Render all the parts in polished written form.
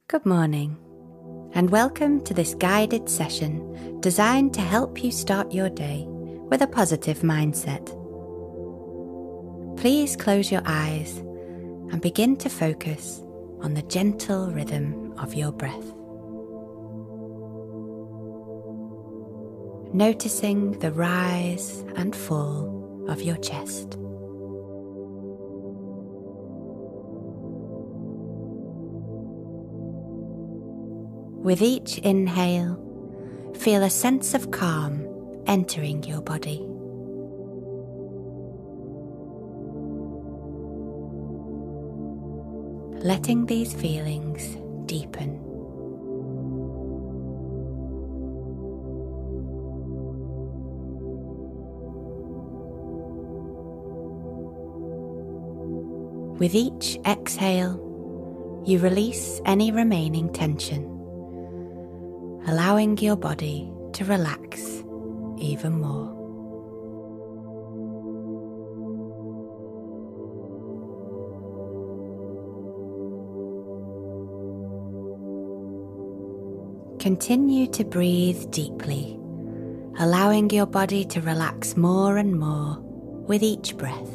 Good morning, and welcome to this guided session designed to help you start your day with a positive mindset. Please close your eyes and begin to focus on the gentle rhythm of your breath. Noticing the rise and fall of your chest. With each inhale, feel a sense of calm entering your body. Letting these feelings deepen. With each exhale, you release any remaining tension, allowing your body to relax even more. Continue to breathe deeply, allowing your body to relax more and more with each breath.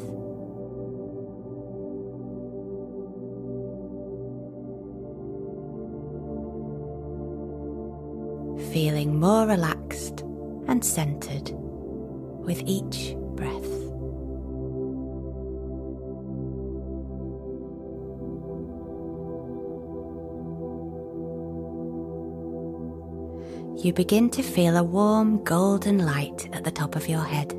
Feeling more relaxed and centered with each breath. You begin to feel a warm golden light at the top of your head.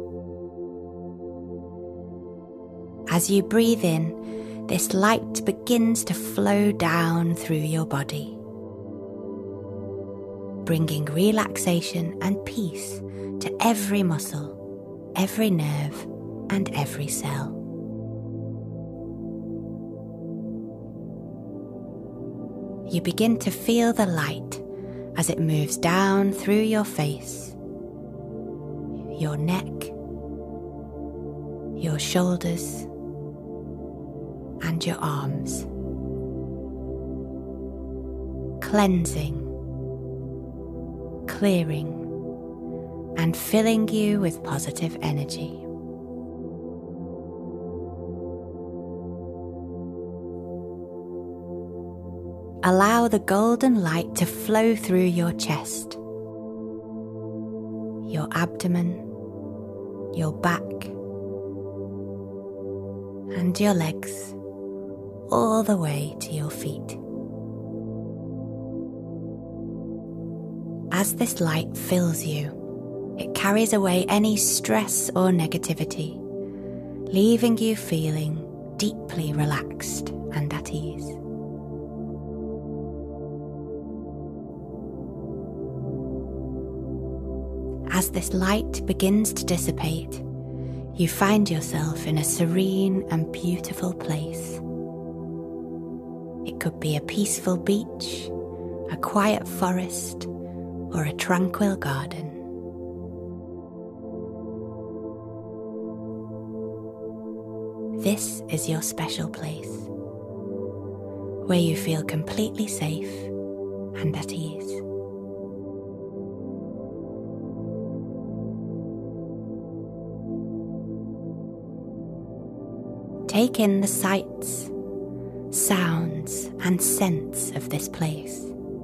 As you breathe in, this light begins to flow down through your body, bringing relaxation and peace to every muscle, every nerve, and every cell. You begin to feel the light as it moves down through your face, your neck, your shoulders, and your arms, cleansing, clearing, and filling you with positive energy. Allow the golden light to flow through your chest, your abdomen, your back, and your legs, all the way to your feet. As this light fills you, it carries away any stress or negativity, leaving you feeling deeply relaxed and at ease. As this light begins to dissipate, you find yourself in a serene and beautiful place. It could be a peaceful beach, a quiet forest, or a tranquil garden. This is your special place, where you feel completely safe and at ease. Take in the sights, sounds, and scents of this place.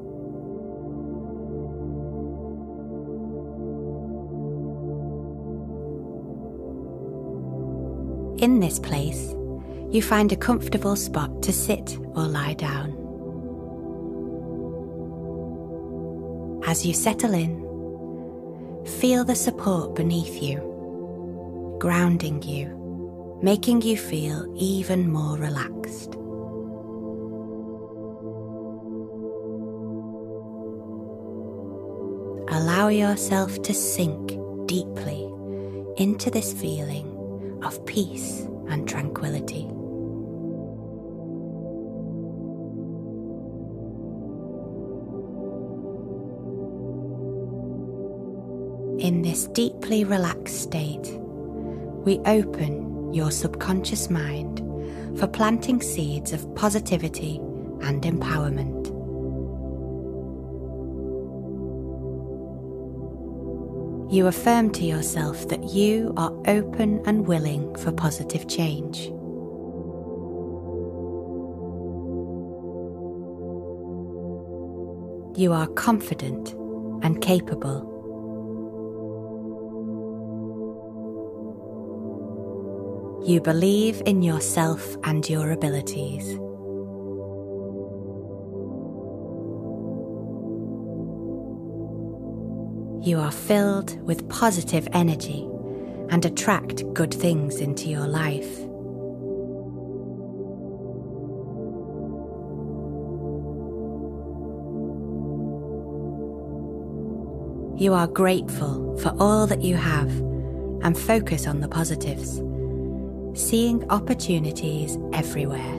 In this place, you find a comfortable spot to sit or lie down. As you settle in, feel the support beneath you, grounding you, making you feel even more relaxed. Allow yourself to sink deeply into this feeling of peace and tranquility. In this deeply relaxed state, we open your subconscious mind for planting seeds of positivity and empowerment. You affirm to yourself that you are open and willing for positive change. You are confident and capable. You believe in yourself and your abilities. You are filled with positive energy and attract good things into your life. You are grateful for all that you have and focus on the positives, seeing opportunities everywhere.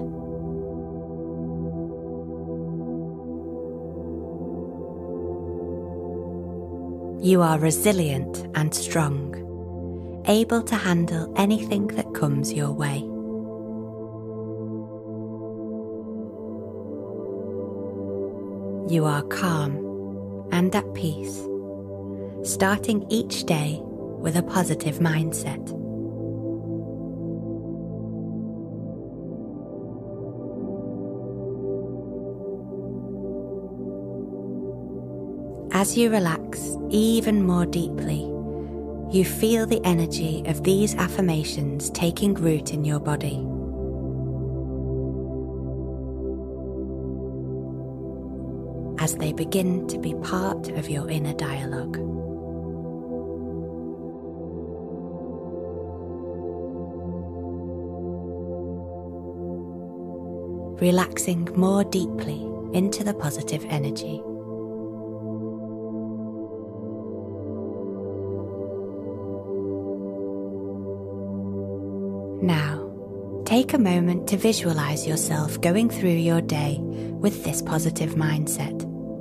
You are resilient and strong, able to handle anything that comes your way. You are calm and at peace, starting each day with a positive mindset. As you relax even more deeply, you feel the energy of these affirmations taking root in your body. As they begin to be part of your inner dialogue. Relaxing more deeply into the positive energy. Now, take a moment to visualize yourself going through your day with this positive mindset.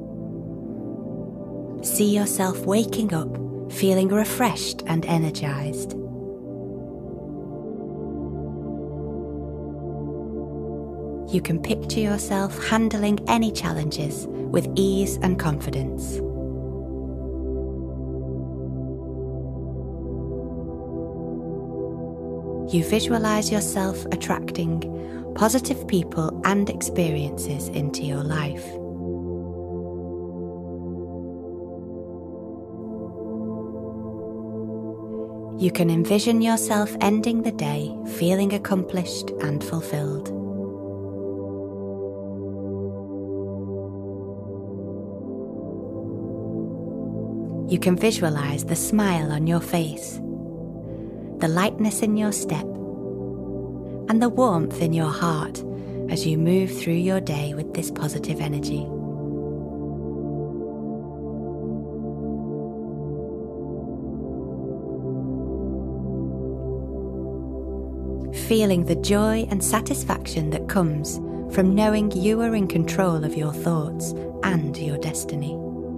See yourself waking up, feeling refreshed and energized. You can picture yourself handling any challenges with ease and confidence. You visualize yourself attracting positive people and experiences into your life. You can envision yourself ending the day feeling accomplished and fulfilled. You can visualize the smile on your face, the lightness in your step, and the warmth in your heart as you move through your day with this positive energy. Feeling the joy and satisfaction that comes from knowing you are in control of your thoughts and your destiny.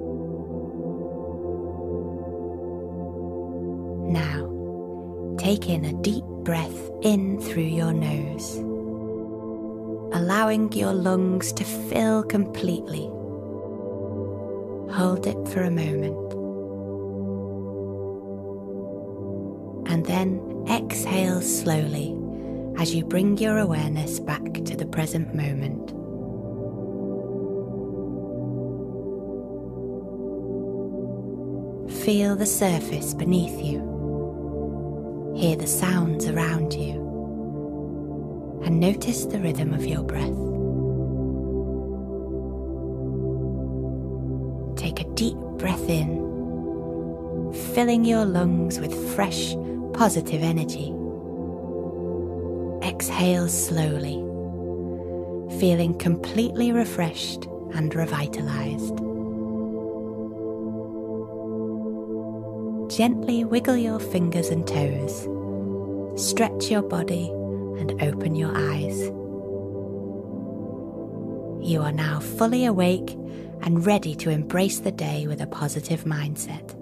Now, take in a deep breath in through your nose, allowing your lungs to fill completely. Hold it for a moment. And then exhale slowly as you bring your awareness back to the present moment. Feel the surface beneath you. Hear the sounds around you, and notice the rhythm of your breath. Take a deep breath in, filling your lungs with fresh, positive energy. Exhale slowly, feeling completely refreshed and revitalized. Gently wiggle your fingers and toes, stretch your body and open your eyes. You are now fully awake and ready to embrace the day with a positive mindset.